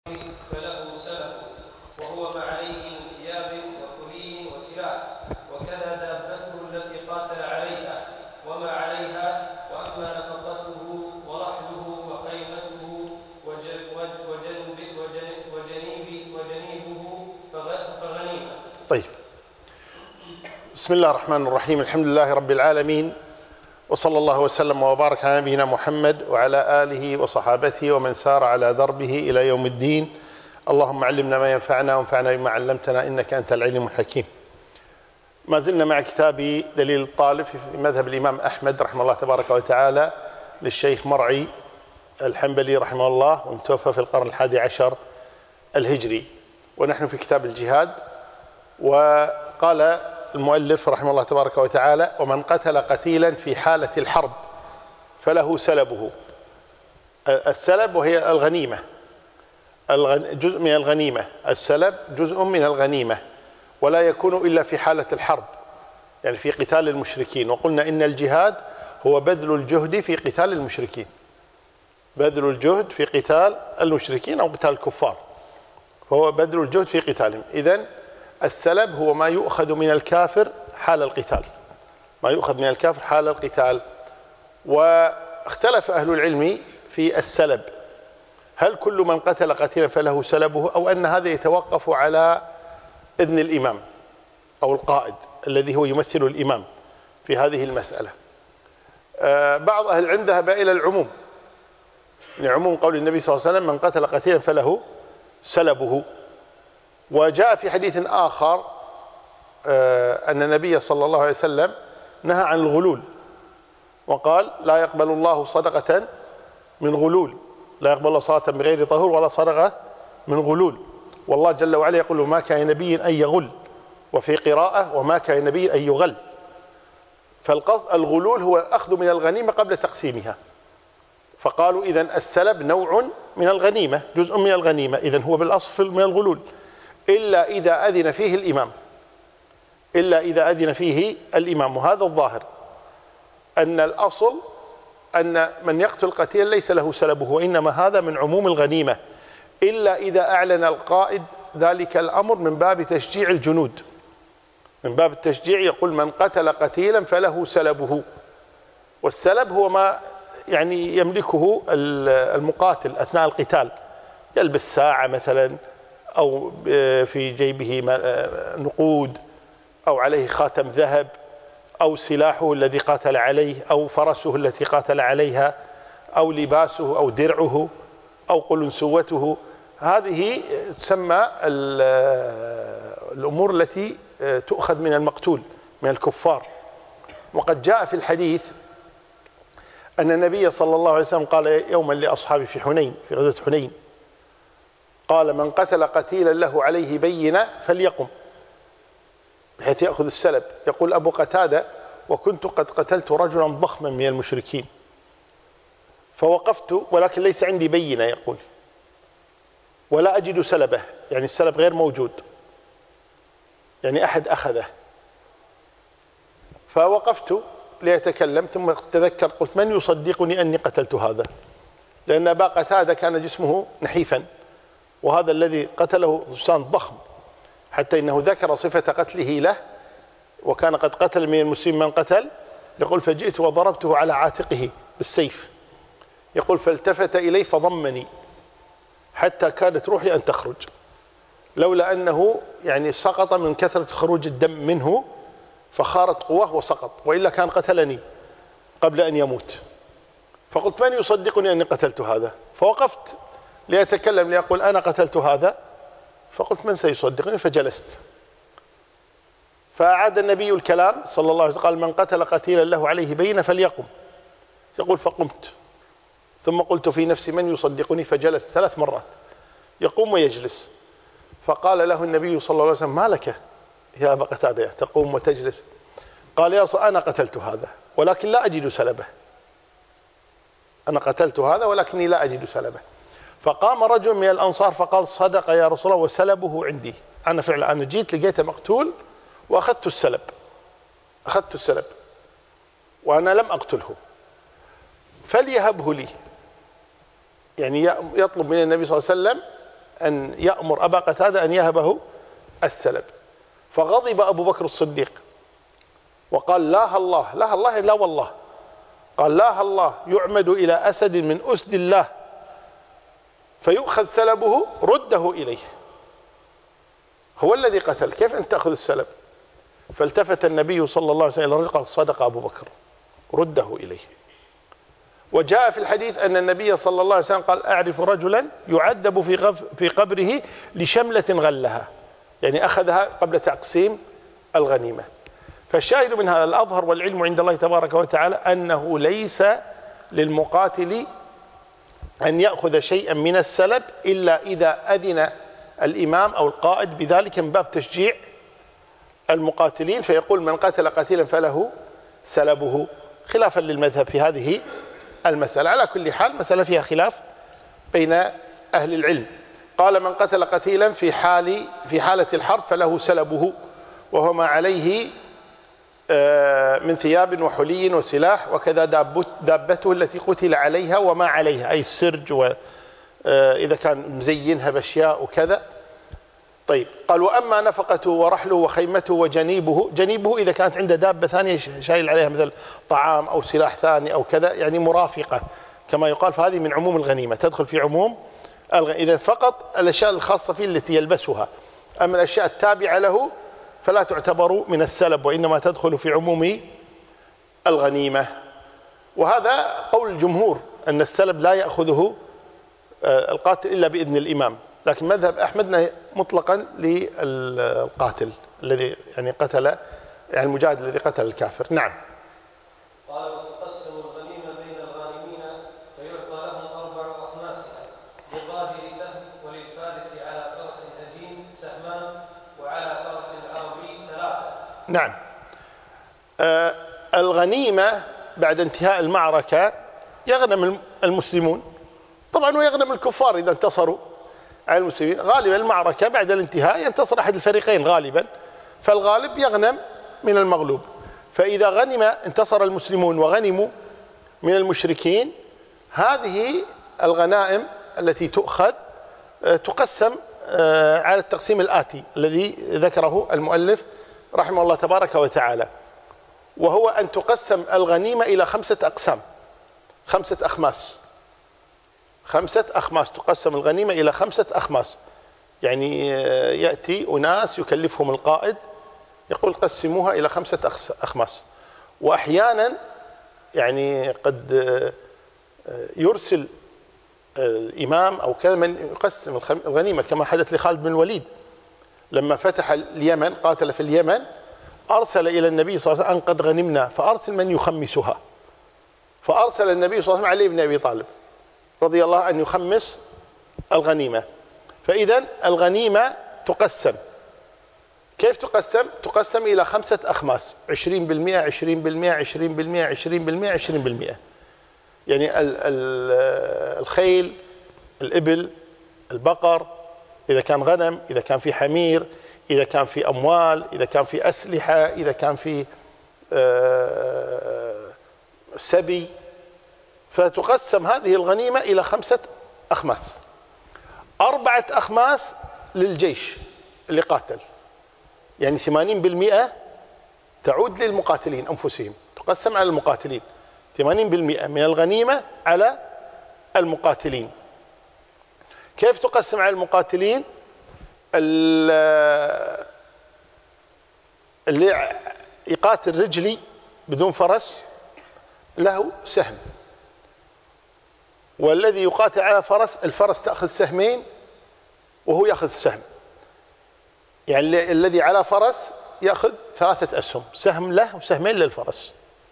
فله سلف وهو ما عليه من ثياب وحلي وسلاح، وكذا دابته التي قاتل عليها وما عليها، وأما نفقته ورحله وخيمته وجنيبه فغنيمة. طيب، بسم الله الرحمن الرحيم. الحمد لله رب العالمين، وصلى الله وسلم وبارك على نبينا محمد وعلى آله وصحابته ومن سار على دربه إلى يوم الدين. اللهم علمنا ما ينفعنا وانفعنا بما علمتنا إنك أنت العليم الحكيم. ما زلنا مع كتاب دليل الطالب في مذهب الإمام أحمد رحمه الله تبارك وتعالى للشيخ مرعي الحنبلي رحمه الله، ومتوفى في القرن 11 الهجري، ونحن في كتاب الجهاد. وقال المؤلف رحمه الله تبارك وتعالى: ومن قتل قتيلا في حالة الحرب فله سلبه. السلب وهي الغنيمة، جزء من الغنيمة. السلب جزء من الغنيمة، ولا يكون إلا في حالة الحرب، يعني في قتال المشركين. وقلنا إن الجهاد هو بذل الجهد في قتال المشركين، بذل الجهد في قتال المشركين أو قتال الكفار، فهو بذل الجهد في قتالهم. إذن السلب هو ما يؤخذ من الكافر حال القتال، ما يؤخذ من الكافر حال القتال. واختلف أهل العلم في السلب، هل كل من قتل قتيلا فله سلبه، أو أن هذا يتوقف على إذن الإمام أو القائد الذي هو يمثل الإمام في هذه المسألة. بعض أهل العلم ذهب إلى العموم، لعموم قول النبي صلى الله عليه وسلم: من قتل قتيلا فله سلبه. وجاء في حديث آخر أن النبي صلى الله عليه وسلم نهى عن الغلول، وقال: لا يقبل الله صدقة من غلول، لا يقبل الله صلاة بغير طهور ولا صدقة من غلول. والله جل وعلا يقول: ما كان نبي أن يغل، وفي قراءة: وما كان نبي أن يغل. فالقصد الغلول هو الأخذ من الغنيمة قبل تقسيمها، فقالوا إذن السلب نوع من الغنيمة، جزء من الغنيمة، إذن هو بالأصل من الغلول، إلا إذا أذن فيه الإمام، إلا إذا أذن فيه الإمام. وهذا الظاهر، أن الأصل أن من يقتل قتيلا ليس له سلبه، وإنما هذا من عموم الغنيمة، إلا إذا أعلن القائد ذلك الأمر من باب تشجيع الجنود، من باب التشجيع يقول: من قتل قتيلا فله سلبه. والسلب هو ما يعني يملكه المقاتل أثناء القتال، يلبس ساعة مثلا، أو في جيبه نقود، أو عليه خاتم ذهب، أو سلاحه الذي قاتل عليه، أو فرسه التي قاتل عليها، أو لباسه، أو درعه، أو قلنسوته. هذه تسمى الأمور التي تؤخذ من المقتول من الكفار. وقد جاء في الحديث أن النبي صلى الله عليه وسلم قال يوما لأصحابه في حنين، في غزوة حنين، قال: من قتل قتيلا له عليه بينة فليقم، بحيث يأخذ السلب. يقول أبو قتادة: وكنت قد قتلت رجلا ضخما من المشركين فوقفت ولكن ليس عندي بينة، يقول، ولا أجد سلبه، يعني السلب غير موجود، يعني أحد أخذه. فوقفت ليتكلم، ثم تذكر قلت: من يصدقني أني قتلت هذا؟ لأن أبا قتادة كان جسمه نحيفا، وهذا الذي قتله فرسان ضخم، حتى إنه ذكر صفة قتله له، وكان قد قتل من المسلمين من قتل. يقول: فجئت وضربته على عاتقه بالسيف، يقول: فالتفت إلي فضمني حتى كادت روحي أن تخرج، لولا أنه يعني سقط من كثرة خروج الدم منه، فخارت قواه وسقط، وإلا كان قتلني قبل أن يموت. فقلت: من يصدقني أني قتلت هذا؟ فوقفت ليتكلم ليقول: أنا قتلت هذا. فقلت: من سيصدقني؟ فجلست. فأعاد النبي الكلام صلى الله عليه وسلم، قال: من قتل قتيلا له عليه بينة فليقم. يقول: فقمت، ثم قلت في نفسي: من يصدقني؟ فجلس 3 مرات، يقوم ويجلس. فقال له النبي صلى الله عليه وسلم: ما لك يا أبا قتادة تقوم وتجلس؟ قال: يا رسول أنا قتلت هذا ولكن لا أجد سلبه، أنا قتلت هذا ولكني لا أجد سلبه. فقام رجل من الأنصار فقال: صدق يا رسول الله، وسلبه عندي، أنا فعلا أنا جيت لقيته مقتول وأخذت السلب، أخذت السلب وأنا لم أقتله، فليهبه لي. يعني يطلب من النبي صلى الله عليه وسلم أن يأمر أبا قتادة أن يهبه السلب. فغضب أبو بكر الصديق وقال لا الله لا الله لا والله، قال لا الله يعمد إلى أسد من أسد الله فيؤخذ سلبه رده إليه، هو الذي قتل، كيف أن تأخذ السلب؟ فالتفت النبي صلى الله عليه وسلم إلى الرجل قال صدق أبو بكر رده إليه. وجاء في الحديث أن النبي صلى الله عليه وسلم قال أعرف رجلا يعذب في قبره لشملة غلها، يعني أخذها قبل تقسيم الغنيمة. فالشاهد من هذا الأظهر والعلم عند الله تبارك وتعالى أنه ليس للمقاتل أن يأخذ شيئا من السلب إلا إذا أذن الإمام أو القائد بذلك من باب تشجيع المقاتلين، فيقول من قتل قتيلا فله سلبه، خلافا للمذهب في هذه المسألة. على كل حال مسألة فيها خلاف بين أهل العلم. قال من قتل قتيلا في حالة الحرب فله سلبه وهو ما عليه من ثياب وحلي وسلاح، وكذا دابته التي قتل عليها وما عليها، أي السرج وإذا كان مزينها بأشياء وكذا. طيب قال وأما نفقته ورحله وخيمته وجنيبه، جنيبه إذا كانت عنده دابة ثانية شايل عليها مثل طعام أو سلاح ثاني أو كذا، يعني مرافقة كما يقال، فهذه من عموم الغنيمة، تدخل في عموم إذا فقط الأشياء الخاصة فيه التي يلبسها، أما الأشياء التابعة له فلا تعتبر من السلب وإنما تدخل في عموم الغنيمة. وهذا قول الجمهور أن السلب لا يأخذه القاتل إلا بإذن الإمام، لكن مذهب أحمد مطلقا للقاتل الذي يعني قتل، يعني المجاهد الذي قتل الكافر. نعم. قال وتقسم الغنيمة بين الغانمين فيعطى لهم 4 أخماس، للغادر سهم وللفارس على فرس هجين سهمان وعلى فرس العربي 3. نعم. الغنيمة بعد انتهاء المعركة يغنم المسلمون طبعا ويغنم الكفار إذا انتصروا على المسلمين. غالبا المعركة بعد الانتهاء ينتصر أحد الفريقين غالبا، فالغالب يغنم من المغلوب. فإذا انتصر المسلمون وغنموا من المشركين، هذه الغنائم التي تؤخذ تقسم على التقسيم الآتي الذي ذكره المؤلف رحمه الله تبارك وتعالى، وهو أن تقسم الغنيمة إلى 5 أقسام، 5 أخماس، 5 أخماس، تقسم الغنيمة إلى 5 أخماس. يعني يأتي أناس يكلفهم القائد يقول قسموها إلى 5 أخماس، وأحيانا يعني قد يرسل الإمام أو كذا من يقسم الغنيمة، كما حدث لخالد بن الوليد لما فتح اليمن قاتل في اليمن، أرسل إلى النبي صلى الله عليه وسلم أن قد غنمنا، فأرسل من يخمسها، فأرسل النبي صلى الله عليه وسلم علي بن أبي طالب رضي الله عنه يخمس الغنيمة. فإذا الغنيمة تقسم، كيف تقسم؟ تقسم إلى 5 أخماس، 20%، 20%، 20%، 20%، 20%. يعني الخيل، الإبل، البقر، إذا كان غنم، إذا كان في حمير، إذا كان في أموال، إذا كان في أسلحة، إذا كان في سبي، فتقسم هذه الغنيمة إلى 5 أخماس. 4 أخماس للجيش اللي قاتل، يعني 80% تعود للمقاتلين أنفسهم، تقسم على المقاتلين، 80% من الغنيمة على المقاتلين. كيف تقسم على المقاتلين؟ اللي يقاتل رجلي بدون فرس له سهم، والذي يقاتل على فرس الفرس تأخذ سهمين وهو يأخذ سهم، يعني الذي على فرس يأخذ 3 أسهم، سهم له وسهمين للفرس.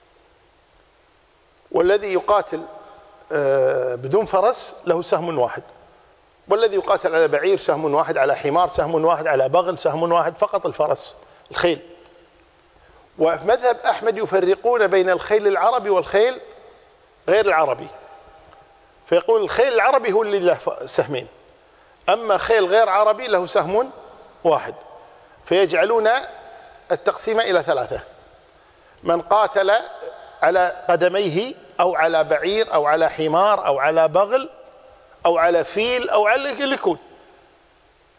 والذي يقاتل بدون فرس له سهم واحد، والذي يقاتل على بعير سهم واحد، على حمار سهم واحد، على بغل سهم واحد، فقط الفرس الخيل. وفي مذهب أحمد يفرقون بين الخيل العربي والخيل غير العربي، فيقول الخيل العربي هو اللي له سهمين، أما خيل غير عربي له سهم واحد. فيجعلون التقسيم إلى 3: من قاتل على قدميه أو على بعير أو على حمار أو على بغل أو على فيل أو على اللي يكون،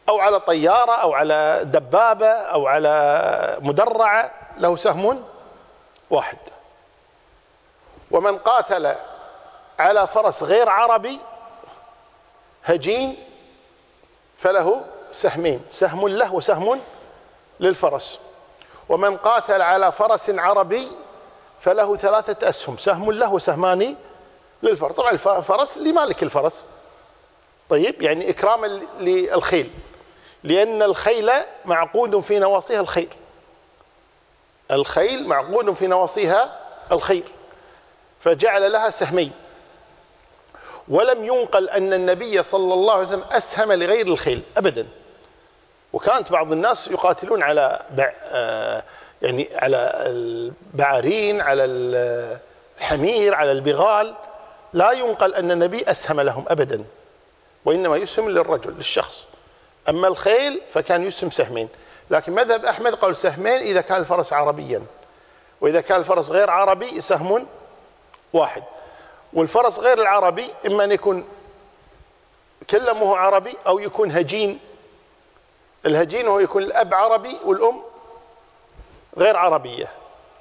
أو على طيارة أو على دبابة أو على مدرعة له سهم واحد. ومن قاتل على فرس غير عربي هجين فله سهمين، سهم له وسهم للفرس. ومن قاتل على فرس عربي فله 3 أسهم، سهم له وسهمان للفرس. طبعا الفرس لمالك الفرس، طيب، يعني إكراما للخيل، لأن الخيل معقود في نواصيها الخير، الخيل معقود في نواصيها الخير، فجعل لها سهمين. ولم ينقل أن النبي صلى الله عليه وسلم أسهم لغير الخيل أبدا. وكانت بعض الناس يقاتلون على يعني على البعارين، على الحمير، على البغال، لا ينقل أن النبي أسهم لهم أبدا، وإنما يسهم للرجل للشخص. أما الخيل فكان يسهم سهمين. لكن مذهب أحمد قال سهمين إذا كان الفرس عربيا، وإذا كان الفرس غير عربي سهم واحد. والفرس غير العربي إما أن يكون كلمه عربي أو يكون هجين. الهجين هو يكون الأب عربي والأم غير عربية.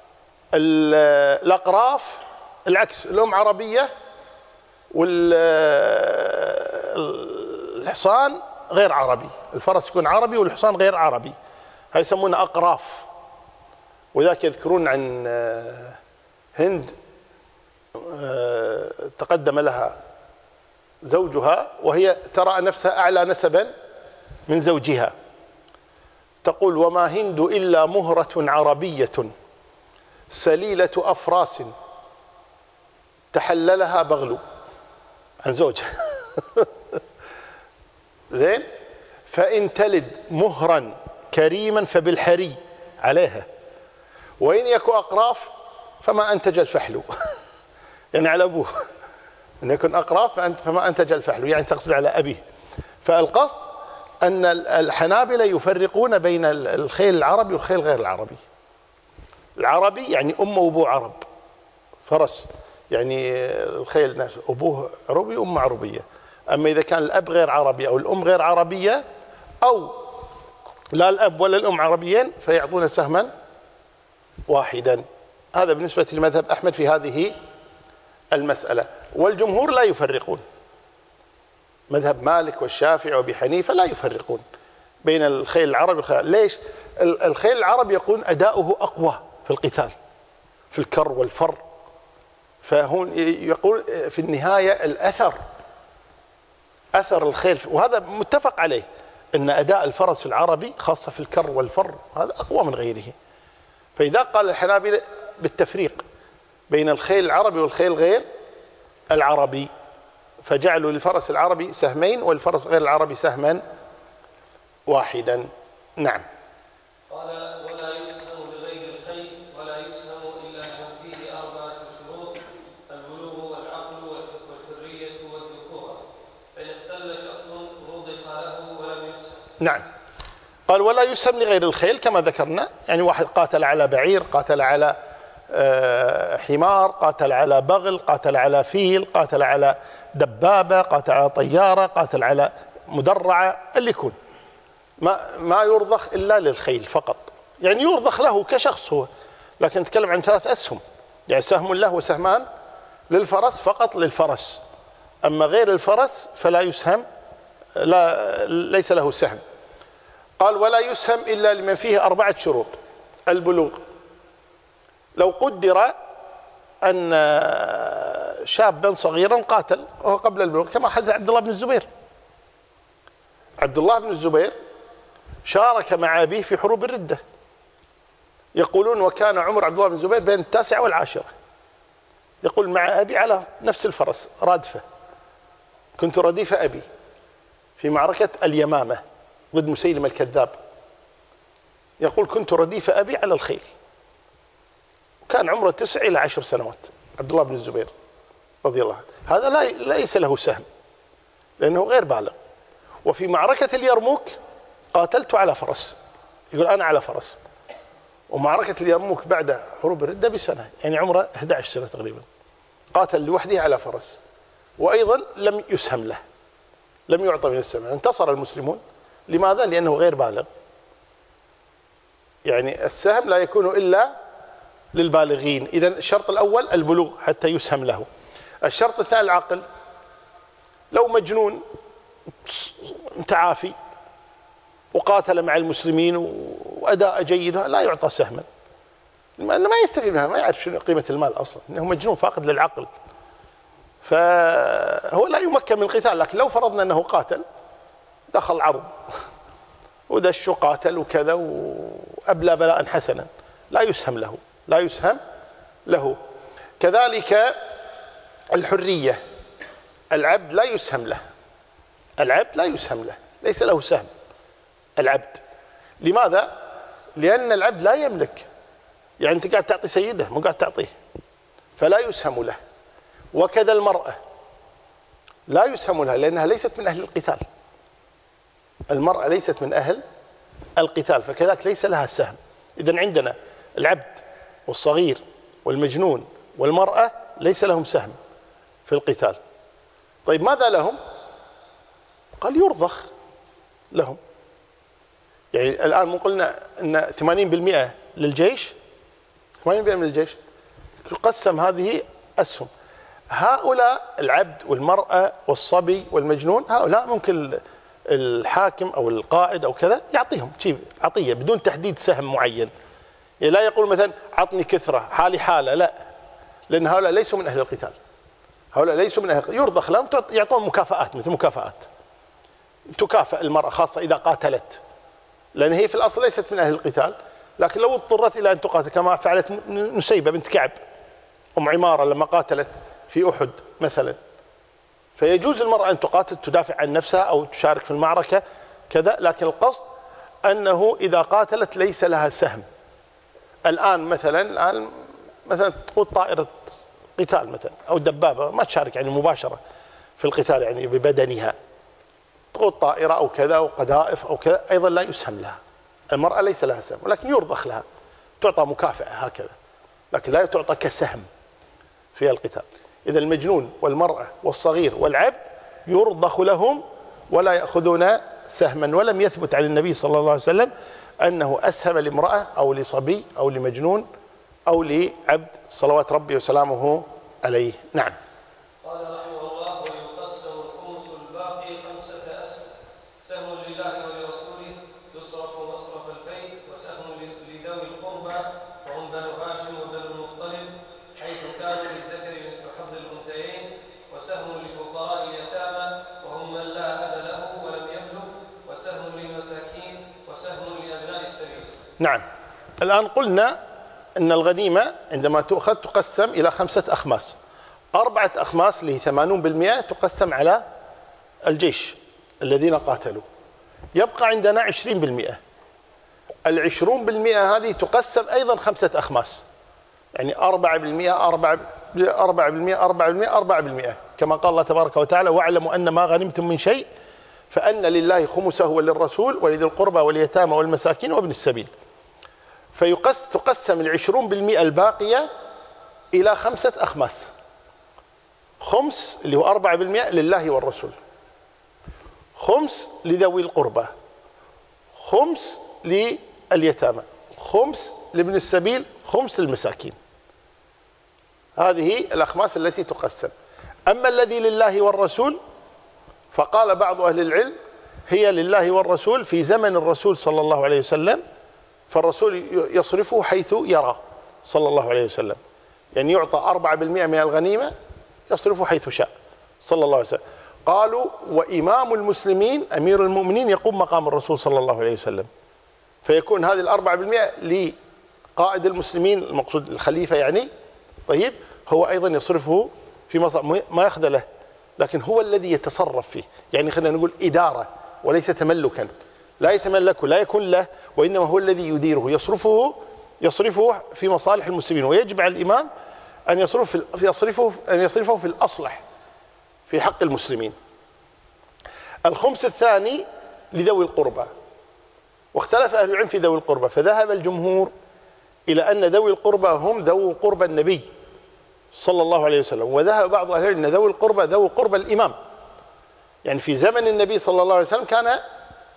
الأقراف العكس، الأم عربية والحصان غير عربي. الفرس يكون عربي والحصان غير عربي، هاي يسمونه أقراف. وذاك يذكرون عن هند تقدم لها زوجها وهي ترى نفسها أعلى نسبا من زوجها، تقول: وما هند إلا مهرة عربية سليلة أفراس تحللها بغل. عن زوجها. زين. فإن تلد مهرا كريما فبالحري عليها، وإن يكو أقراف فما أنتج الفحل. يعني على أبوه، إن يكون أقراف فما أنتج الفحل، يعني تقصد على أبيه. فالقصد أن الحنابلة يفرقون بين الخيل العربي والخيل غير العربي. العربي يعني أمه وأبوه عرب، فرس يعني الخيل ناس أبوه عربي وأمه عربية. أما إذا كان الأب غير عربي أو الأم غير عربية أو لا الأب ولا الأم عربيين فيعطون سهما واحدا. هذا بالنسبة لمذهب أحمد في هذه المسألة. والجمهور لا يفرقون، مذهب مالك والشافعي وأبي حنيفة لا يفرقون بين الخيل العربي والخيل. ليش؟ الخيل العربي يكون أداؤه أقوى في القتال، في الكر والفر. فهون يقول في النهاية الأثر، أثر الخيل، وهذا متفق عليه أن أداء الفرس العربي خاصة في الكر والفر هذا أقوى من غيره. فإذا قال الحنابلة بالتفريق بين الخيل العربي والخيل غير العربي فجعلوا للفرس العربي سهمين والفرس غير العربي سهما واحدا. نعم. قال: ولا يسهم لغير الخيل ولا يسهم إلا من فيه 4 شروط: البلوغ والعقل والحرية والذكورة، فإن اختل شخص رضخ له ولم يسهم. نعم. قال: ولا يسهم لغير الخيل كما ذكرنا، يعني واحد قاتل على بعير، قاتل على حمار، قاتل على بغل، قاتل على فيل، قاتل على دبابة، قاتل على طيارة، قاتل على مدرعة، اللي يكون ما يرضخ إلا للخيل فقط. يعني يرضخ له كشخص هو، لكن نتكلم عن 3 أسهم، يعني سهم له وسهمان للفرس فقط للفرس. أما غير الفرس فلا يسهم، ليس له سهم. قال: ولا يسهم إلا لمن فيه 4 شروط: البلوغ. لو قدر أن شابا صغيرا قاتل وهو قبل البلوغ، كما حدث عبد الله بن الزبير. عبد الله بن الزبير شارك مع أبيه في حروب الردة. يقولون وكان عمر عبد الله بن الزبير بين 9 و10. يقول: مع أبي على نفس الفرس رادفة، كنت رديف أبي في معركة اليمامة ضد مسيلمة الكذاب. يقول: كنت رديف أبي على الخيل. كان عمره 9 إلى 10 سنوات عبد الله بن الزبير رضي الله عنه. هذا ليس له سهم لأنه غير بالغ. وفي معركة اليرموك قاتلت على فرس، يقول أنا على فرس. ومعركة اليرموك بعد حروب الردة بسنة، يعني عمره 11 سنة تقريبا، قاتل لوحده على فرس. وأيضا لم يسهم له، لم يعطى من السهم. انتصر المسلمون لماذا؟ لأنه غير بالغ. يعني السهم لا يكون إلا للبالغين. إذن الشرط الأول البلوغ حتى يسهم له. الشرط الثاني العقل. لو مجنون تعافي وقاتل مع المسلمين وأداء جيد لا يعطى سهما، لأنه ما يستفيد منها، ما يعرف شنو قيمة المال أصلا، إنه مجنون فاقد للعقل، فهو لا يمكن من القتال. لكن لو فرضنا أنه قاتل، دخل عرض ودش وقاتل وكذا وأبلى بلاء حسنا، لا يسهم له، لا يسهم له. كذلك الحرية، العبد لا يسهم له، العبد لا يسهم له، ليس له سهم العبد. لماذا؟ لأن العبد لا يملك، يعني أنت قاعد تعطي سيده مو قاعد تعطيه، فلا يسهم له. وكذا المرأة لا يسهم لها لأنها ليست من أهل القتال، المرأة ليست من أهل القتال، فكذلك ليس لها سهم. إذن عندنا العبد والصغير والمجنون والمرأة ليس لهم سهم في القتال. طيب ماذا لهم؟ قال يرضخ لهم. يعني الآن مو قلنا أن 80% للجيش، 80% من الجيش تقسم هذه أسهم. هؤلاء العبد والمرأة والصبي والمجنون، هؤلاء ممكن الحاكم أو القائد أو كذا يعطيهم شيء عطية بدون تحديد سهم معين. يعني لا يقول مثلا عطني كثرة حالي حالة، لا، لأن هؤلاء ليسوا من أهل القتال، هؤلاء ليسوا من أهل القتال. يرضخ لهم، يعطون مكافآت، مثل مكافآت تكافئ المرأة خاصة إذا قاتلت، لأن هي في الأصل ليست من أهل القتال، لكن لو اضطرت إلى أن تقاتل كما فعلت نسيبة بنت كعب أم عمارة لما قاتلت في أحد مثلا، فيجوز المرأة أن تقاتل تدافع عن نفسها أو تشارك في المعركة كذا، لكن القصد أنه إذا قاتلت ليس لها سهم. الآن مثلا تقود طائرة قتال مثلا أو دبابة ما تشارك يعني مباشرة في القتال يعني ببدنها، تقود طائرة أو كذا وقذائف أو كذا، أيضا لا يسهم لها، المرأة ليس لها سهم، ولكن يرضخ لها، تعطى مكافأة هكذا، لكن لا تعطى كسهم في القتال. إذا المجنون والمرأة والصغير والعبد يرضخ لهم ولا يأخذون سهما. ولم يثبت عن النبي صلى الله عليه وسلم أنه أسهم لامرأة أو لصبي أو لمجنون أو لعبد صلوات ربي وسلامه عليه. نعم. قال رحمه الله: ويقسم الخمس الباقي 5 أسهم، سهم لله ولرسوله يصرف مصرف البيت، وسهم لذوي القربى وهم بنو هاشم وبنو المطلب حيث كانوا للذكر مثل حظ الأنثيين، وسهم لفقراء اليتامى وهم من لا أب له ولم يبلغ، وسهم للمساكين، وسهم لأبناء السبيل. نعم. الآن قلنا أن الغنيمة عندما تؤخذ تقسم إلى 5 أخماس، 4 أخماس اللي 80% تقسم على الجيش الذين قاتلوا، يبقى عندنا 20%. 20% هذه تقسم أيضا 5 أخماس، يعني 4%، 4%، كما قال الله تبارك وتعالى: واعلموا أن ما غنمتم من شيء فأن لله خمسه وللرسول ولذي القربى واليتامى والمساكين وابن السبيل. فتقسم 20% الباقية إلى 5 أخماس، خمس اللي هو 4% لله والرسول، خمس لذوي القربى، خمس لليتامى، خمس لابن السبيل، خمس للمساكين. هذه الأخماس التي تقسم. أما الذي لله والرسول فقال بعض أهل العلم هي لله والرسول في زمن الرسول صلى الله عليه وسلم، فالرسول يصرفه حيث يرى صلى الله عليه وسلم، يعني يعطى 4% من الغنيمة يصرفه حيث شاء صلى الله عليه وسلم. قالوا: وإمام المسلمين أمير المؤمنين يقوم مقام الرسول صلى الله عليه وسلم، فيكون هذه 4% لقائد المسلمين المقصود الخليفة يعني، طيب هو أيضا يصرفه في ما يأخذ له، لكن هو الذي يتصرف فيه، يعني خلينا نقول إدارة وليس تملكا، لا يتملكه، لا يكون له، وإنما هو الذي يديره، يصرفه في مصالح المسلمين، ويجب على الإمام أن يصرفه في الأصلح في حق المسلمين. الخمس الثاني لذوي القربى، واختلف أهل العلم في ذوي القربى، فذهب الجمهور إلى أن ذوي القربى هم ذوي قربى النبي صلى الله عليه وسلم، وذهب بعض أهل العلم أن ذوي القربى ذوي قربى الإمام، يعني في زمن النبي صلى الله عليه وسلم كان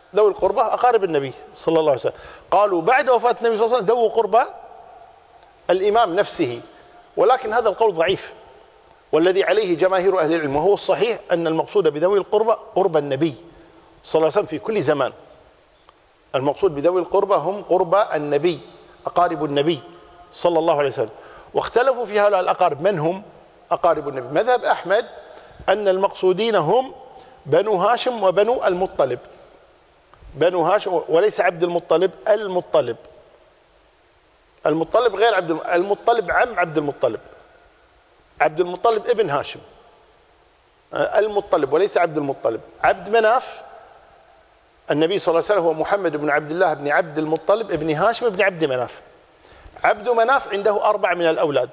ذوي القربى أقارب النبي صلى الله عليه وسلم. قالوا بعد وفاة النبي صلى الله عليه وسلم ذوي قربى الإمام نفسه، ولكن هذا القول ضعيف، والذي عليه جماهير أهل العلم وهو الصحيح أن المقصود بذوي القربى قرب النبي صلى الله عليه وسلم في كل زمان. المقصود بذوي القربى هم قربى النبي، أقارب النبي صلى الله عليه وسلم. واختلفوا في هؤلاء الأقارب من هم أقارب النبي. مذهب أحمد أن المقصودين هم بنو هاشم وبنو المطلب، بنو هاشم وليس عبد المطلب، المطلب. المطلب غير عبد المطلب، عم عبد المطلب. عبد المطلب ابن هاشم، المطلب وليس عبد المطلب. عبد مناف النبي صلى الله عليه وسلم هو محمد بن عبد الله بن عبد المطلب ابن هاشم بن عبد مناف. عبد مناف عنده 4 من الأولاد: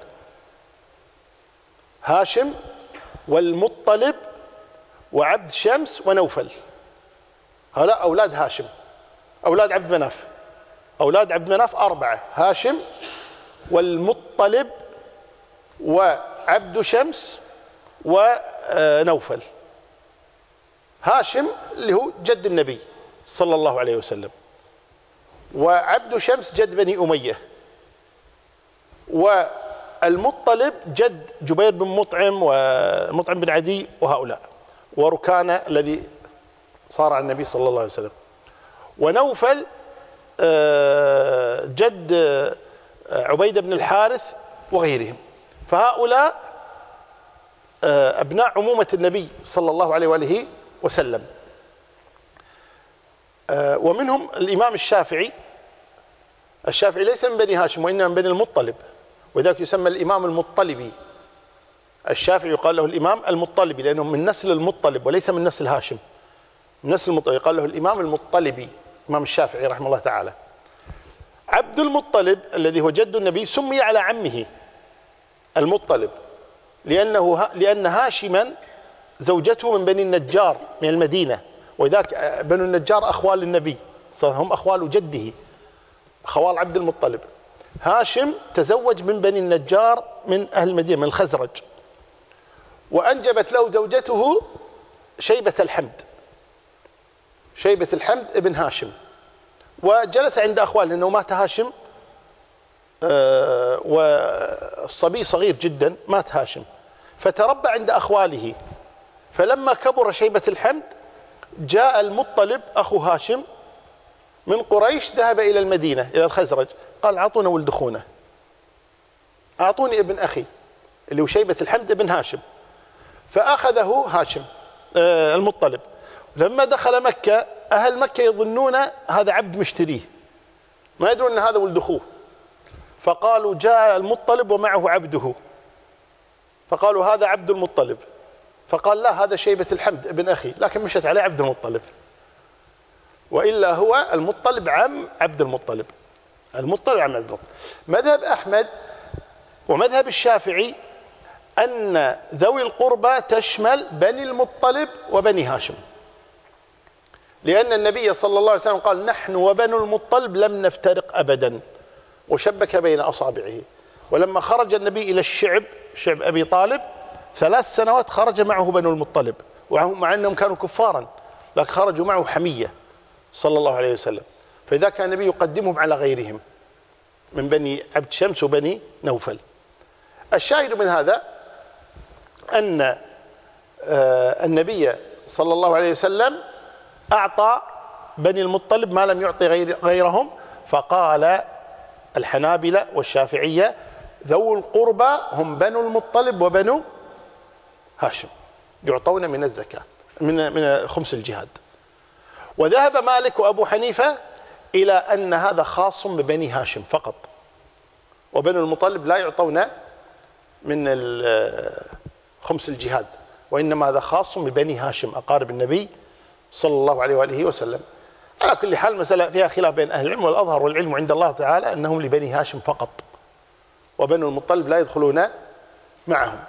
هاشم والمطلب وعبد شمس ونوفل. هؤلاء أولاد هاشم، أولاد عبد مناف. أولاد عبد مناف 4: هاشم والمطلب وعبد شمس ونوفل. هاشم اللي هو جد النبي صلى الله عليه وسلم، وعبد شمس جد بني أمية، والمطلب جد جبير بن مطعم ومطعم بن عدي وهؤلاء، وركانة الذي صار على النبي صلى الله عليه وسلم. ونوفل جد عبيدة بن الحارث وغيرهم. فهؤلاء أبناء عمومة النبي صلى الله عليه وآله وسلم. ومنهم الإمام الشافعي. الشافعي ليس من بني هاشم وإنما من بني المطلب، وذلك يسمى الإمام المطلبي. الشافعي يقال له الإمام المطلبي لأنه من نسل المطلب وليس من نسل هاشم، من نسل المطلب، يقال له الإمام المطلبي، الإمام الشافعي رحمه الله تعالى. عبد المطلب الذي هو جد النبي سمي على عمه المطلب لأن هاشما زوجته من بني النجار من المدينة، وذاك بنو النجار أخوال النبي، هم أخوال جده، خوال عبد المطلب. هاشم تزوج من بني النجار من أهل المدينة من الخزرج، وأنجبت له زوجته شيبة الحمد، شيبة الحمد ابن هاشم. وجلس عند أخواله لأنه مات هاشم والصبي صغير جدا، مات هاشم، فتربى عند أخواله. فلما كبر شيبة الحمد جاء المطلب أخو هاشم من قريش، ذهب إلى المدينة إلى الخزرج، قال أعطونا ولد أخونا، أعطوني ابن أخي اللي هو شيبة الحمد ابن هاشم. فأخذه هاشم المطلب. لما دخل مكة أهل مكة يظنون هذا عبد مشتريه، ما يدرون أن هذا ولد أخوه، فقالوا جاء المطلب ومعه عبده، فقالوا هذا عبد المطلب، فقال لا هذا شيبة الحمد ابن أخي، لكن مشت عليه عبد المطلب، وإلا هو المطلب عم عبد المطلب، المطلب عم عبد المطلب. مذهب أحمد ومذهب الشافعي أن ذوي القربى تشمل بني المطلب وبني هاشم، لأن النبي صلى الله عليه وسلم قال نحن وبنو المطلب لم نفترق أبدا، وشبك بين أصابعه. ولما خرج النبي إلى الشعب، شعب أبي طالب، 3 سنوات خرج معه بنو المطلب، مع أنهم كانوا كفارا، لكن خرجوا معه حمية صلى الله عليه وسلم. فإذا كان النبي يقدمهم على غيرهم من بني عبد شمس وبني نوفل. الشاهد من هذا أن النبي صلى الله عليه وسلم أعطى بني المطلب ما لم يعطي غيرهم. فقال الحنابلة والشافعية ذو القربى هم بنو المطلب وبنو هاشم، يعطون من الزكاة من خمس الجهاد. وذهب مالك وأبو حنيفة إلى أن هذا خاص ببني هاشم فقط، وبنو المطلب لا يعطون من خمس الجهاد، وإنما هذا خاص ببني هاشم أقارب النبي صلى الله عليه وآله وسلم. على كل حال مسألة فيها خلاف بين أهل العلم، والأظهر والعلم عند الله تعالى أنهم لبني هاشم فقط، وبنو المطلب لا يدخلون معهم.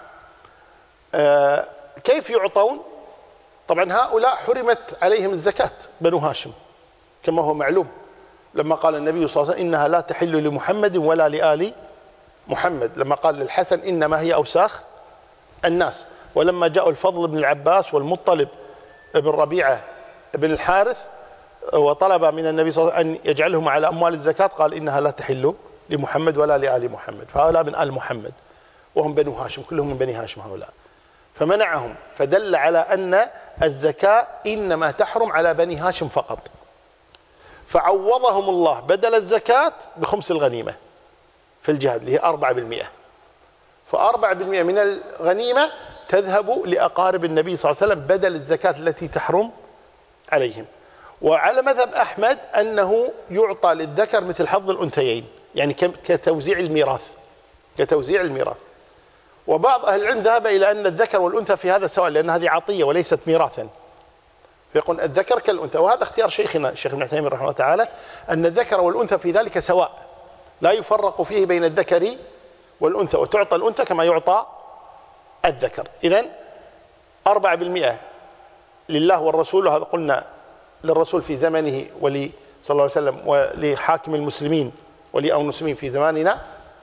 كيف يعطون؟ طبعا هؤلاء حرمت عليهم الزكاة بنو هاشم كما هو معلوم، لما قال النبي صلى الله عليه وسلم إنها لا تحل لمحمد ولا لآل محمد، لما قال للحسن إنما هي أوساخ الناس. ولما جاءوا الفضل بن العباس والمطلب بن ربيعة بن الحارث وطلب من النبي صلى الله عليه وسلم أن يجعلهم على أموال الزكاة، قال إنها لا تحل لمحمد ولا لآل محمد، فهؤلاء من آل محمد وهم بنو هاشم، كلهم من بني هاشم هؤلاء، فمنعهم، فدل على أن الزكاة إنما تحرم على بني هاشم فقط. فعوضهم الله بدل الزكاة بخمس الغنيمة في الجهاد اللي هي 4%. ف4% من الغنيمة تذهب لأقارب النبي صلى الله عليه وسلم بدل الزكاة التي تحرم عليهم. وعلى مذهب أحمد أنه يعطى للذكر مثل حظ الأنثيين، يعني كتوزيع الميراث. وبعض أهل العلم ذهب إلى أن الذكر والأنثى في هذا سواء، لأن هذه عطية وليست ميراثا، فيقول الذكر كالأنثى. وهذا اختيار شيخنا الشيخ ابن عثيمين رحمه الله تعالى، أن الذكر والأنثى في ذلك سواء، لا يفرق فيه بين الذكر والأنثى، وتعطى الأنثى كما يعطى الذكر. إذن 4% لله والرسول، وهذا قلنا للرسول في زمنه ولي صلى الله عليه وسلم ولحاكم المسلمين ولي أو المسلمين في زماننا،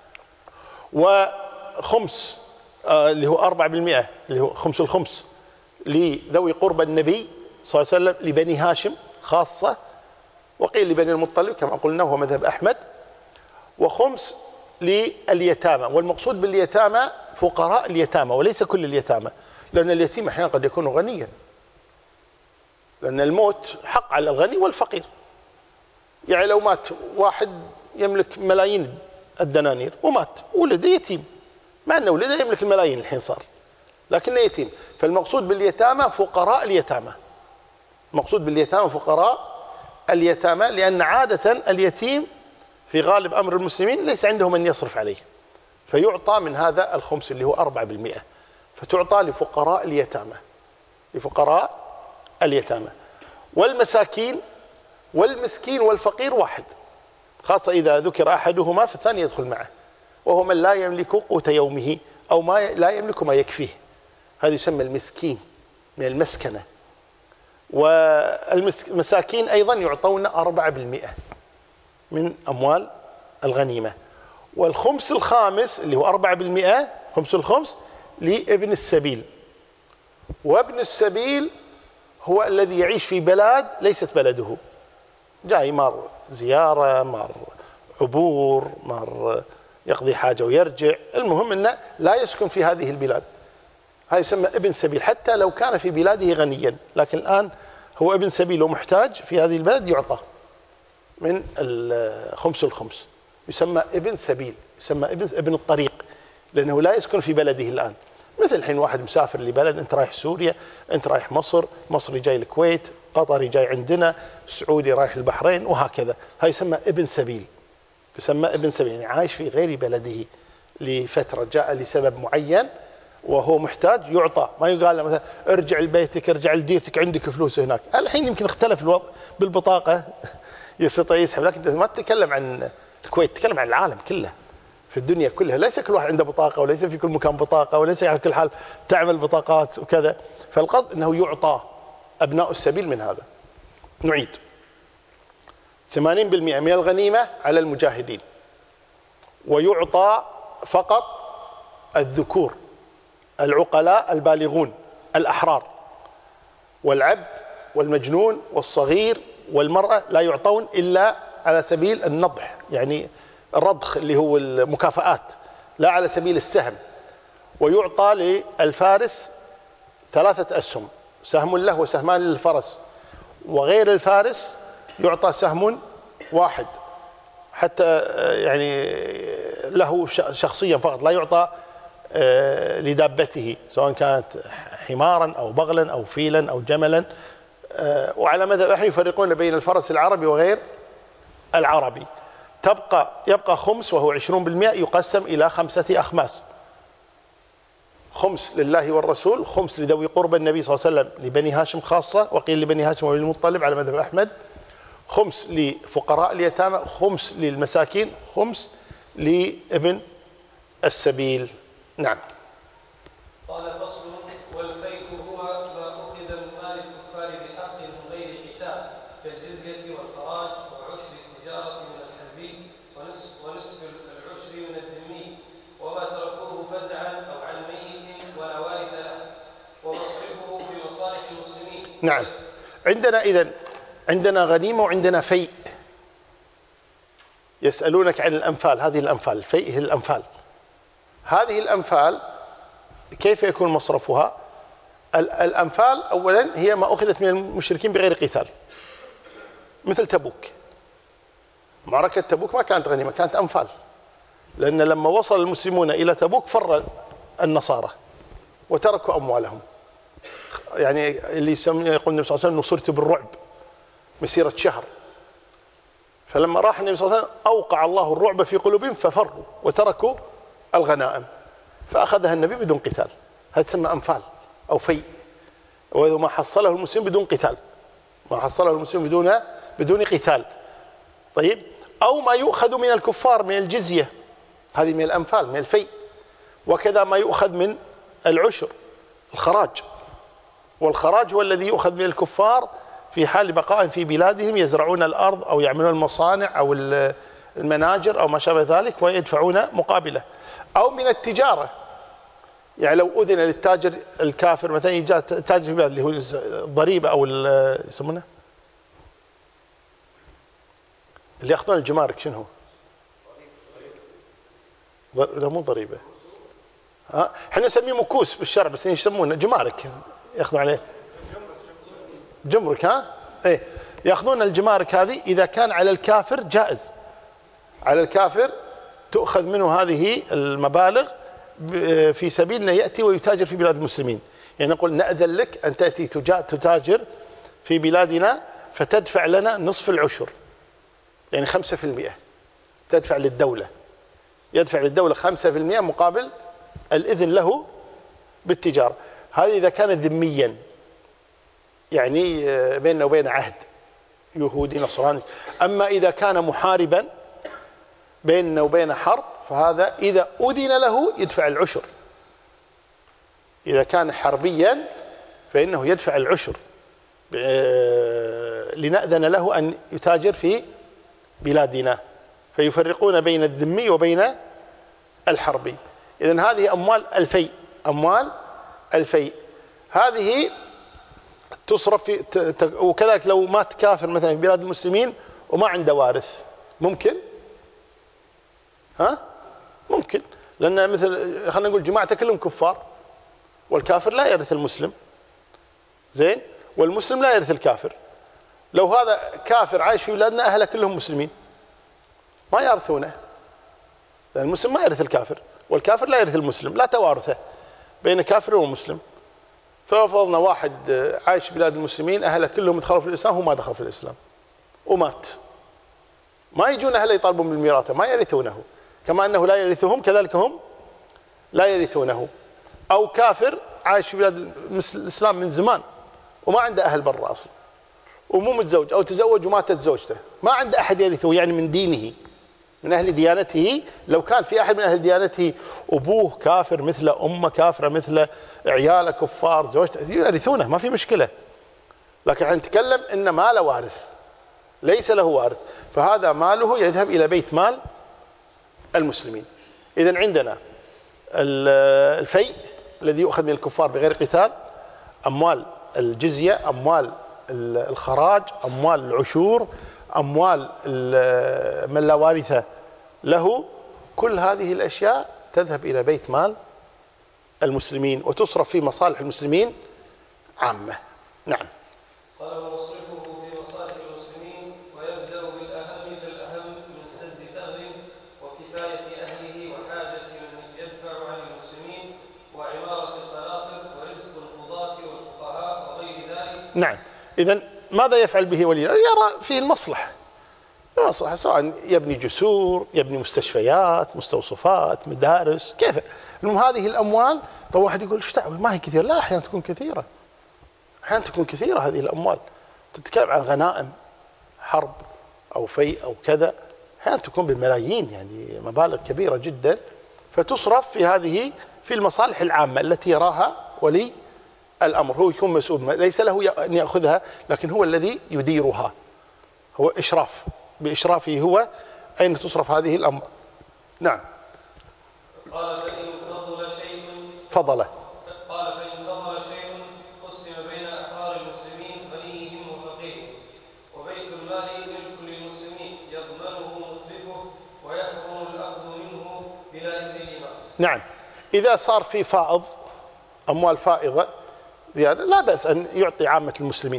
وخمس اللي هو 4% اللي هو خمس الخمس لذوي قرب النبي صلى الله عليه وسلم لبني هاشم خاصة، وقيل لبني المطلب كما قلنا وهو مذهب أحمد، وخمس لليتامى. والمقصود باليتامى فقراء اليتامى وليس كل اليتامى، لأن اليتيم أحيانا قد يكون غنيا، لأن الموت حق على الغني والفقير. يعني لو مات واحد يملك ملايين الدنانير ومات ولد يتيم، مع أنه ولده يملك الملايين الحين صار، لكنه يتيم. فالمقصود باليتامى فقراء اليتامى، المقصود باليتامى فقراء اليتامى، لأن عادة اليتيم في غالب أمر المسلمين ليس عندهم من يصرف عليه، فيعطى من هذا الخمس اللي هو 4%، فتعطى لفقراء اليتامى. والمساكين والمسكين والفقير واحد، خاصة إذا ذكر أحدهما فالثاني يدخل معه، وهو من لا يملك قوت يومه أو لا يملك ما يكفيه، هذا يسمى المسكين من المسكنة. والمساكين أيضا يعطون 4% من أموال الغنيمة. والخمس الخامس اللي هو 4%، خمس الخمس لابن السبيل. وابن السبيل هو الذي يعيش في بلاد ليست بلده، جاي مر زيارة، مر عبور، مر يقضي حاجة ويرجع، المهم أنه لا يسكن في هذه البلاد، هذا يسمى ابن سبيل، حتى لو كان في بلاده غنيا، لكن الآن هو ابن سبيل ومحتاج في هذه البلد، يعطى من الخمس الخمس، يسمى ابن سبيل، يسمى ابن الطريق، لأنه لا يسكن في بلده الآن. مثل الحين واحد مسافر لبلد، أنت رايح سوريا، أنت رايح مصر، مصري جاي الكويت، قطري جاي عندنا، سعودي رايح البحرين، وهكذا، هذا يسمى ابن سبيل، يسمى ابن سبيل، يعني عايش في غير بلده لفترة، جاء لسبب معين وهو محتاج، يعطى. ما يقال له مثلا ارجع لبيتك، ارجع لديرتك، عندك فلوس هناك. الحين يمكن اختلف الوضع بالبطاقة يستطيع يسحب، لكن ما تتكلم عن الكويت، تتكلم عن العالم كله، في الدنيا كلها، ليس كل واحد عنده بطاقة، وليس في كل مكان بطاقة، وليس على كل حال تعمل بطاقات وكذا. فالقصد أنه يعطى أبناء السبيل من هذا. نعيد: 80% من الغنيمة على المجاهدين، ويعطى فقط الذكور العقلاء البالغون الأحرار، والعبد والمجنون والصغير والمرأة لا يعطون إلا على سبيل النضح، يعني الرضخ اللي هو المكافآت، لا على سبيل السهم. ويعطى للفارس 3 أسهم، سهم له وسهمان للفرس، وغير الفارس يعطى سهم واحد، حتى يعني له شخصيا فقط، لا يعطى لدابته، سواء كانت حمارا أو بغلا أو فيلا أو جملا. وعلى مذهب أحد يفرقون بين الفرس العربي وغير العربي. يبقى خمس، وهو 20%، يقسم إلى 5 أخماس: خمس لله والرسول، خمس لذوي قرب النبي صلى الله عليه وسلم لبني هاشم خاصة، وقيل لبني هاشم وبني المطلب على مذهب أحمد، خمس لفقراء اليتامى، خمس للمساكين، خمس لابن السبيل. نعم. قال: فصل: والفيء هو ما أخذ من مال الكفار بحق من غير قتال، كالجزية والخراج وعشر التجارة من الحربي ونصف العشر من الذمي، وما تركوه فزعا أو عن ميت ولا وارث له، ومصرفه في مصالح المسلمين. نعم. عندنا إذن عندنا غنيمة وعندنا فيء. يسألونك عن الأنفال، هذه الأنفال، الفيء هي الأنفال. هذه الأنفال كيف يكون مصرفها؟ الأنفال أولا هي ما أخذت من المشركين بغير قتال، مثل تبوك. معركة تبوك ما كانت غنيمة، كانت أنفال، لأن لما وصل المسلمون إلى تبوك فر النصارى وتركوا أموالهم. يعني اللي يقول النبي صلى الله عليه وسلم نصرت بالرعب مسيرة شهر. فلما راح النبي صلى الله عليه وسلم أوقع الله الرعب في قلوبهم ففروا وتركوا الغنائم، فأخذها النبي بدون قتال. هذا تسمى أنفال أو في. وإذا ما حصله المسلم بدون قتال، ما حصله المسلم بدون قتال. طيب، أو ما يؤخذ من الكفار من الجزية، هذه من الأنفال، من الفي. وكذا ما يؤخذ من العشر، الخراج. والخراج هو الذي يؤخذ من الكفار في حال بقاء في بلادهم، يزرعون الأرض أو يعملون المصانع أو المناجر أو ما شابه ذلك ويدفعون مقابله. أو من التجارة، يعني لو أذن للتاجر الكافر مثلا يجي تاجر في بلاد اللي هو الضريبة أو يسمونه اللي يأخذون الجمارك، شنو هو؟ لا مو ضريبة، احنا نسميه مكوس بالشرع، بس يسمونه جمارك، يأخذون عليه جمرك. ايه، يأخذون الجمارك هذه إذا كان على الكافر جائز، على الكافر تؤخذ منه هذه المبالغ في سبيل أنه يأتي ويتاجر في بلاد المسلمين. يعني نقول نأذن لك أن تأتي تتاجر في بلادنا فتدفع لنا نصف العشر، يعني 5%، تدفع للدولة، يدفع للدولة 5% مقابل الإذن له بالتجارة. هذا إذا كان ذميا، يعني بيننا وبين عهد يهودي نصراني. أما إذا كان محاربا بيننا وبين حرب، فهذا إذا أذن له يدفع العشر. إذا كان حربيا فإنه يدفع العشر لنأذن له أن يتاجر في بلادنا. فيفرقون بين الذمي وبين الحربي. إذن هذه أموال الفيء، أموال الفيء هذه تصرف في وكذلك لو مات كافر مثلا في بلاد المسلمين وما عنده وارث، ممكن ممكن، لأن مثل خلينا نقول جماعة كلهم كفار، والكافر لا يرث المسلم، زين، والمسلم لا يرث الكافر. لو هذا كافر عايش في بلادنا أهله كلهم مسلمين ما يرثونه، لأن المسلم ما يرث الكافر والكافر لا يرث المسلم، لا توارثه بين كافر ومسلم. فلو فرضنا واحد عايش في بلاد المسلمين أهله كلهم دخلوا في الإسلام، هو ما دخل في الإسلام ومات، ما يجون أهله يطالبون بالميراث، ما يرثونه، كما أنه لا يرثهم كذلك هم لا يرثونه. أو كافر عايش في بلاد الإسلام من زمان وما عنده أهل برا أصلا ومو متزوج، أو تزوج وماتت زوجته، ما عنده أحد يرثه، يعني من دينه من أهل ديانته. لو كان في أحد من أهل ديانته أبوه كافر مثله، أمه كافرة مثله، عياله كفار، زوجته، يرثونه ما في مشكلة. لكن احنا نتكلم إن ما له وارث، ليس له وارث، فهذا ماله يذهب إلى بيت مال المسلمين. إذن عندنا الفيء الذي يؤخذ من الكفار بغير قتال، أموال الجزية، أموال الخراج، أموال العشور، أموال من لا وارث له. كل هذه الأشياء تذهب إلى بيت مال المسلمين وتصرف في مصالح المسلمين عامة. نعم. قال ومصرفه في مصالح المسلمين ويبدأ بالأهم فالأهم من سد ثغر وكفاية أهله وحاجة من يدفع عن المسلمين وعمارة القناطر ورزق القضاة والفقهاء وغير ذلك. نعم. إذن ماذا يفعل به ولي؟ يرى فيه المصلحة، سواء يبني جسور، يبني مستشفيات، مستوصفات، مدارس، كيف. المهم هذه الأموال، طبعا واحد يقول ايش تعمل ما هي كثيرة، لا، أحيانا تكون كثيرة، أحيانا تكون كثيرة هذه الأموال. تتكلم عن غنائم حرب أو فيء أو كذا، أحيانا تكون بالملايين، يعني مبالغ كبيرة جدا، فتصرف في المصالح العامة التي يراها ولي الأمر. هو يكون مسؤول، ليس له أن يأخذها، لكن هو الذي يديرها، هو إشراف، بإشرافه هو أين تصرف هذه الأمر. نعم. قال فإن فضل شيء فضله. قال فإن فضل شيء قسم بين أحرار المسلمين غنيهم وفقيرهم نعم، إذا صار في فائض، أموال فائضة زيادة، لا بأس أن يعطي عامة المسلمين،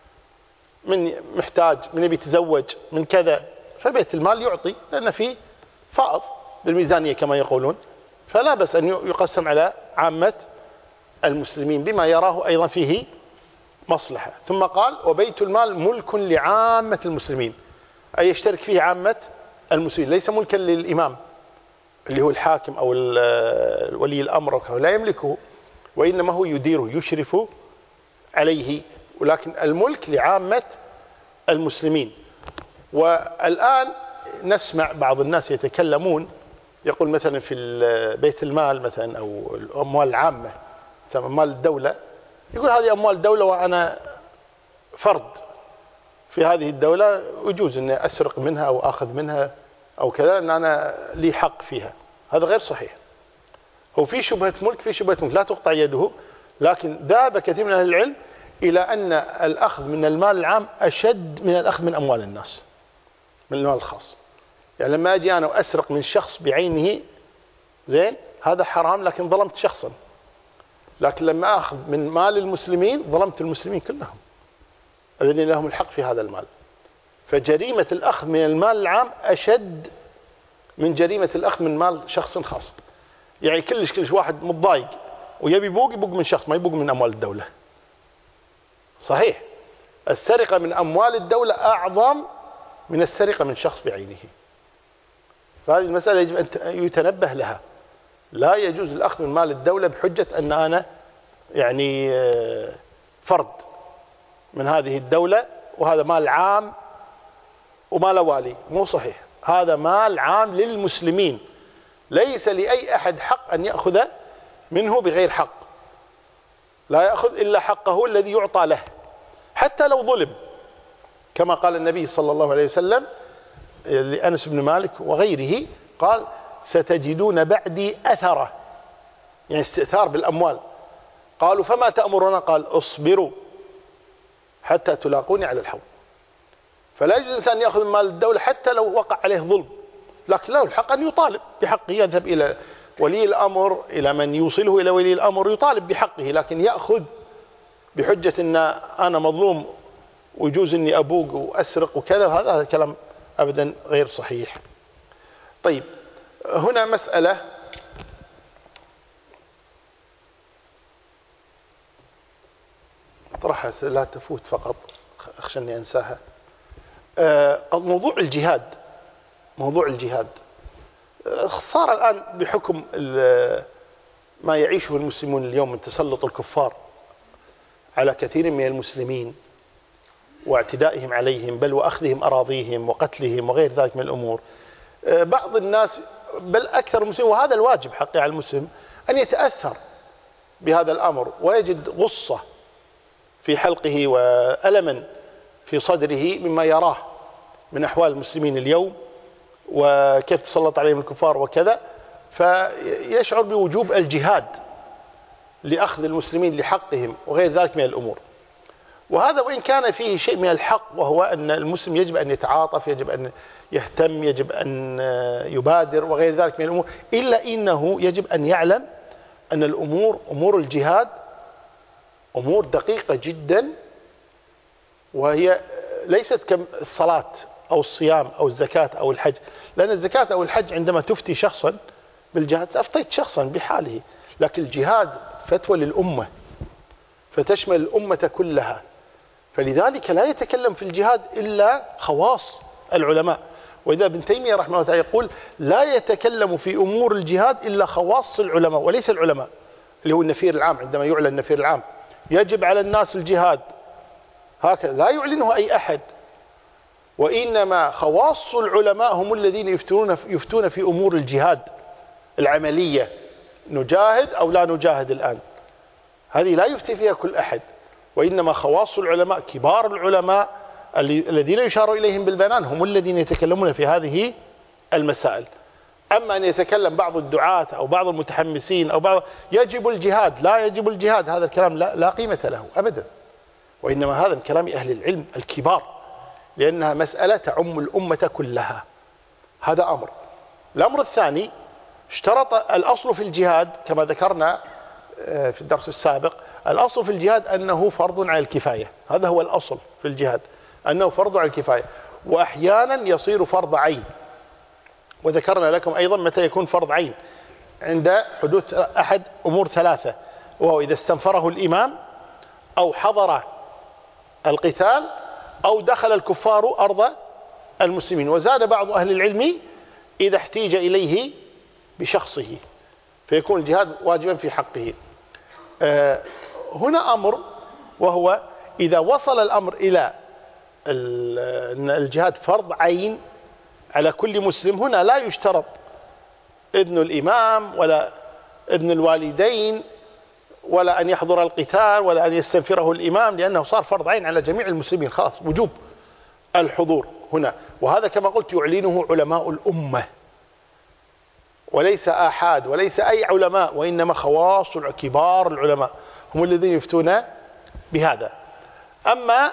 من محتاج، من يبي يتزوج، من كذا، فبيت المال يعطي، لأن في فائض بالميزانية كما يقولون، فلا بأس أن يقسم على عامة المسلمين بما يراه أيضا فيه مصلحة. ثم قال وبيت المال ملك لعامة المسلمين، أي يشترك فيه عامة المسلمين، ليس ملكا للإمام اللي هو الحاكم أو ولي الأمر، لا يملكه، وإنما هو يديره يشرف عليه، ولكن الملك لعامة المسلمين. والآن نسمع بعض الناس يتكلمون، يقول مثلا في بيت المال مثلا أو الأموال العامة مثلا أموال الدولة، يقول هذه أموال الدولة وأنا فرد في هذه الدولة، يجوز أن أسرق منها أو أخذ منها أو كذا، أن أنا لي حق فيها. هذا غير صحيح. هو في شبهة ملك، في شبهة ملك لا تقطع يده، لكن ذهب كثير من أهل العلم إلى أن الأخذ من المال العام أشد من الأخذ من أموال الناس، من المال الخاص. يعني لما أجي أنا وأسرق من شخص بعينه، زين، هذا حرام لكن ظلمت شخصا، لكن لما أخذ من مال المسلمين ظلمت المسلمين كلهم الذين لهم الحق في هذا المال. فجريمة الأخذ من المال العام أشد من جريمة الأخذ من مال شخص خاص. يعني كلش واحد متضايق ويبي يبوق من شخص، ما يبوق من أموال الدولة. صحيح السرقة من أموال الدولة أعظم من السرقة من شخص بعينه، فهذه المسألة يجب أن يتنبه لها. لا يجوز الأخذ من مال الدولة بحجة أن أنا يعني فرد من هذه الدولة وهذا مال عام ومال والي، مو صحيح. هذا مال عام للمسلمين، ليس لأي أحد حق أن يأخذ منه بغير حق، لا يأخذ إلا حقه الذي يعطى له حتى لو ظلم، كما قال النبي صلى الله عليه وسلم لأنس بن مالك وغيره، قال ستجدون بعدي أثرة، يعني استئثار بالأموال. قالوا فما تأمرنا؟ قال اصبروا حتى تلاقوني على الحوض. فلا يجوز الإنسان يأخذ من مال الدولة حتى لو وقع عليه ظلم، لكن له الحق أن يطالب بحقه، يذهب إلى ولي الأمر، إلى من يوصله إلى ولي الأمر، يطالب بحقه. لكن يأخذ بحجة أن أنا مظلوم ويجوز أني أبوق وأسرق وكذا، هذا كلام أبدا غير صحيح. طيب هنا مسألة أطرحها لا تفوت فقط، أخشى أني أنساها. موضوع الجهاد، موضوع الجهاد صار الآن بحكم ما يعيشه المسلمون اليوم من تسلط الكفار على كثير من المسلمين واعتدائهم عليهم، بل وأخذهم أراضيهم وقتلهم وغير ذلك من الأمور. بعض الناس بل أكثر المسلمين، وهذا الواجب حقي على المسلم أن يتأثر بهذا الأمر ويجد غصة في حلقه وألما في صدره مما يراه من أحوال المسلمين اليوم وكيف تسلط عليهم الكفار وكذا، فيشعر بوجوب الجهاد لأخذ المسلمين لحقهم وغير ذلك من الأمور. وهذا وإن كان فيه شيء من الحق، وهو أن المسلم يجب أن يتعاطف، يجب أن يهتم، يجب أن يبادر وغير ذلك من الأمور، إلا إنه يجب أن يعلم أن الأمور، أمور الجهاد أمور دقيقة جدا، وهي ليست كالصلاة أو الصيام أو الزكاة أو الحج. لأن الزكاة أو الحج عندما تفتي شخصا بالجهاد أفتيت شخصا بحاله، لكن الجهاد فتوى للأمة فتشمل الأمة كلها، فلذلك لا يتكلم في الجهاد إلا خواص العلماء. وإذا ابن تيمية رحمه الله تعالى يقول لا يتكلم في أمور الجهاد إلا خواص العلماء وليس العلماء، اللي هو النفير العام. عندما يعلن النفير العام يجب على الناس الجهاد، هكذا لا يعلنه أي أحد، وإنما خواص العلماء هم الذين يفتون في أمور الجهاد العملية، نجاهد أو لا نجاهد الآن، هذه لا يفتي فيها كل أحد، وإنما خواص العلماء كبار العلماء الذين يشار إليهم بالبنان هم الذين يتكلمون في هذه المسائل. أما أن يتكلم بعض الدعاة أو بعض المتحمسين أو بعض يجب الجهاد لا يجب الجهاد، هذا الكلام لا قيمة له أبدا، وإنما هذا من كلام أهل العلم الكبار، لأنها مسألة تعم الأمة كلها. هذا أمر. الأمر الثاني اشترط الأصل في الجهاد كما ذكرنا في الدرس السابق، الأصل في الجهاد أنه فرض على الكفاية، هذا هو الأصل في الجهاد أنه فرض على الكفاية، وأحيانا يصير فرض عين. وذكرنا لكم أيضا متى يكون فرض عين، عند حدوث أحد أمور ثلاثة، وهو إذا استنفره الإمام أو حضر القتال أو دخل الكفار أرض المسلمين. وزاد بعض أهل العلم إذا احتيج إليه بشخصه فيكون الجهاد واجبا في حقه. هنا أمر، وهو إذا وصل الأمر إلى الجهاد فرض عين على كل مسلم، هنا لا يشترط إذن الإمام ولا إذن الوالدين ولا أن يحضر القتال ولا أن يستنفره الإمام، لأنه صار فرض عين على جميع المسلمين، خلاص وجوب الحضور هنا. وهذا كما قلت يعلنه علماء الأمة وليس آحاد وليس أي علماء، وإنما خواص كبار العلماء هم الذين يفتون بهذا. أما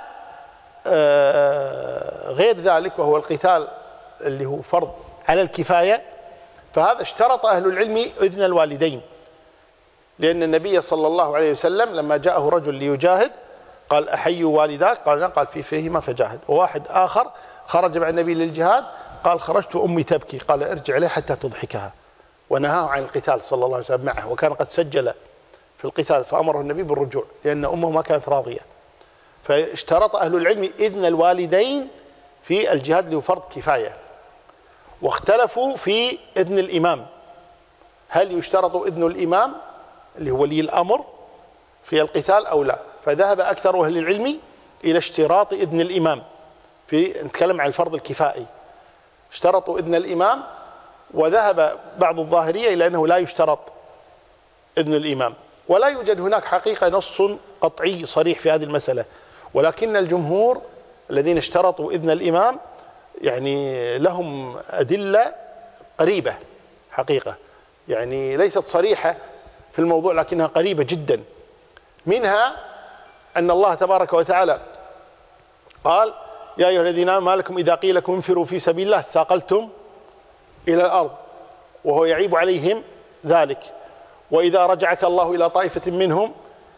غير ذلك وهو القتال اللي هو فرض على الكفاية، فهذا اشترط أهل العلم إذن الوالدين، لأن النبي صلى الله عليه وسلم لما جاءه رجل ليجاهد قال أحيوا والداك، قال فيهما فجاهد. وواحد آخر خرج مع النبي للجهاد قال خرجت أمي تبكي، قال ارجع إليه حتى تضحكها، ونهاه عن القتال صلى الله عليه وسلم معه، وكان قد سجل في القتال فأمره النبي بالرجوع لأن أمه ما كانت راضية. فاشترط أهل العلم إذن الوالدين في الجهاد اللي هو فرض كفاية. واختلفوا في إذن الإمام، هل يشترط إذن الإمام اللي هو ولي الأمر في القتال أو لا؟ فذهب أكثر أهل العلم إلى اشتراط إذن الإمام نتكلم عن الفرض الكفائي، اشترطوا إذن الإمام. وذهب بعض الظاهرية إلى أنه لا يشترط إذن الإمام، ولا يوجد هناك حقيقة نص قطعي صريح في هذه المسألة، ولكن الجمهور الذين اشترطوا إذن الإمام يعني لهم أدلة قريبة حقيقة، يعني ليست صريحة في الموضوع لكنها قريبة جدا. منها أن الله تبارك وتعالى قال يا أيها الذين آمنوا ما لكم إذا قيل لكم انفروا في سبيل الله ثاقلتم إلى الأرض، وهو يعيب عليهم ذلك. وإذا رجعك الله إلى طائفة منهم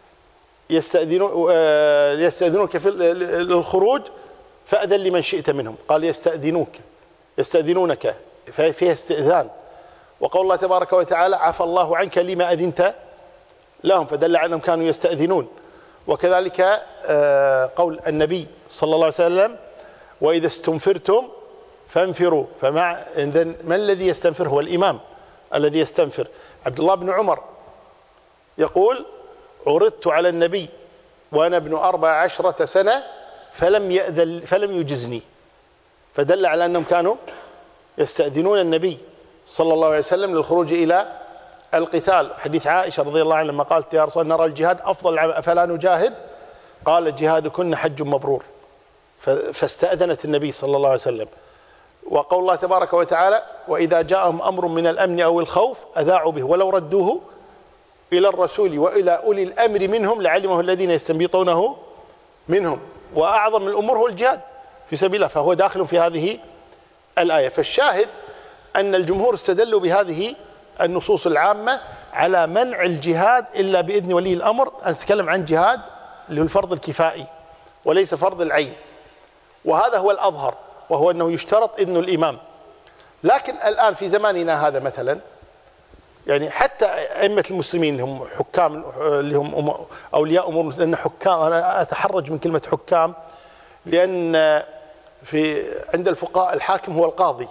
يستأذنوك للخروج فأذن لمن شئت منهم، قال يستأذنونك فيها استئذان. وقول الله تبارك وتعالى عفى الله عنك لما أذنت لهم، فدل على أنهم كانوا يستأذنون. وكذلك قول النبي صلى الله عليه وسلم وإذا استنفرتم فانفروا، من الذي يستنفر؟ هو الإمام الذي يستنفر. عبد الله بن عمر يقول عرضت على النبي وأنا ابن 14 سنة فلم يجزني، فدل على أنهم كانوا يستأذنون النبي صلى الله عليه وسلم للخروج إلى القتال. حديث عائشة رضي الله عنها لما قالت يا رسول الله نرى الجهاد أفضل أفلا نجاهد، قال جهادكن حج مبرور، فاستأذنت النبي صلى الله عليه وسلم. وقول الله تبارك وتعالى وإذا جاءهم أمر من الأمن أو الخوف أذاعوا به ولو ردوه إلى الرسول وإلى أولي الأمر منهم لعلمه الذين يستنبطونه منهم. وأعظم الأمور هو الجهاد في سبيل الله، فهو داخل في هذه الآية. فالشاهد أن الجمهور استدلوا بهذه النصوص العامة على منع الجهاد إلا بإذن ولي الأمر. أنا أتكلم عن جهاد اللي هو الفرض الكفائي وليس فرض العين، وهذا هو الأظهر، وهو أنه يشترط إذن الإمام. لكن الآن في زماننا هذا مثلا يعني حتى أئمة المسلمين اللي هم حكام اللي هم أولياء أمور، لأن حكام أنا أتحرج من كلمة حكام، لأن عند الفقهاء الحاكم هو القاضي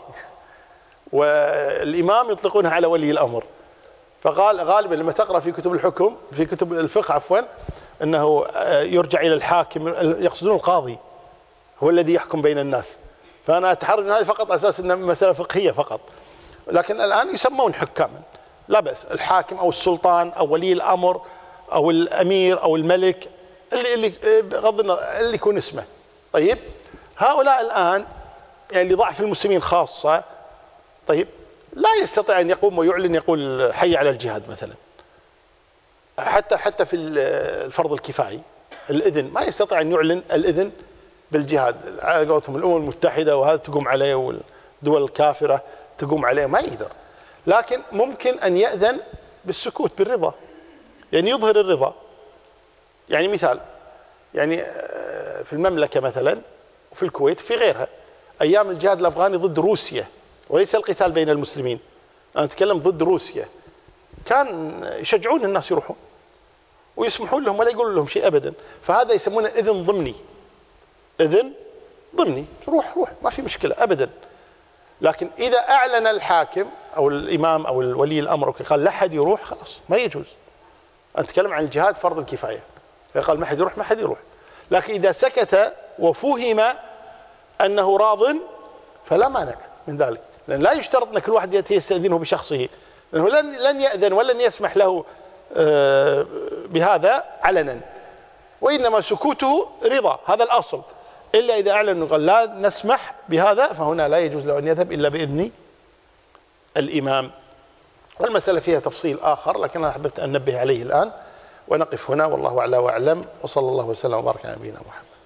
والإمام يطلقونها على ولي الأمر. فقال غالبا لما تقرأ في كتب الحكم في كتب الفقه عفوا أنه يرجع إلى الحاكم، يقصدون القاضي هو الذي يحكم بين الناس. فأنا أتحرج من هذا فقط أساس أنها مسألة فقهية فقط، لكن الآن يسمون حكاما لا بأس، الحاكم أو السلطان أو ولي الأمر أو الأمير أو الملك اللي بغض النظر اللي يكون اسمه. طيب هؤلاء الآن يعني لضعف المسلمين خاصة، طيب لا يستطيع أن يقوم ويعلن يقول حي على الجهاد مثلا، حتى في الفرض الكفائي الإذن ما يستطيع أن يعلن الإذن بالجهاد. قولتهم الأمم المتحدة وهذا تقوم عليه والدول الكافرة تقوم عليه، ما يقدر. لكن ممكن أن يأذن بالسكوت بالرضا، يعني يظهر الرضا. يعني مثال، يعني في المملكة مثلا وفي الكويت في غيرها، أيام الجهاد الأفغاني ضد روسيا، وليس القتال بين المسلمين، أنا أتكلم ضد روسيا، كان يشجعون الناس يروحون ويسمحون لهم ولا يقولون لهم شيء أبدا. فهذا يسمونه إذن ضمني، إذن ضمني، روح ما في مشكلة أبدا. لكن إذا أعلن الحاكم أو الإمام أو الولي الأمر قال لا أحد يروح، خلاص ما يجوز. أتكلم عن الجهاد فرض الكفاية، فقال ما حد يروح ما حد يروح. لكن إذا سكت وفهم أنه راض فلا مانع من ذلك، لأن لا يشترط أن كل واحد يأتي يستأذنه بشخصه، لأنه لن يأذن ولن يسمح له بهذا علنا، وإنما سكوته رضا، هذا الأصل. إلا إذا أعلن قال لا نسمح بهذا، فهنا لا يجوز له أن يذهب إلا بإذن الإمام. والمسألة فيها تفصيل آخر، لكن أنا أحببت أن ننبه عليه الآن، ونقف هنا والله أعلى وأعلم، وصلى الله وسلم وبارك على نبينا محمد.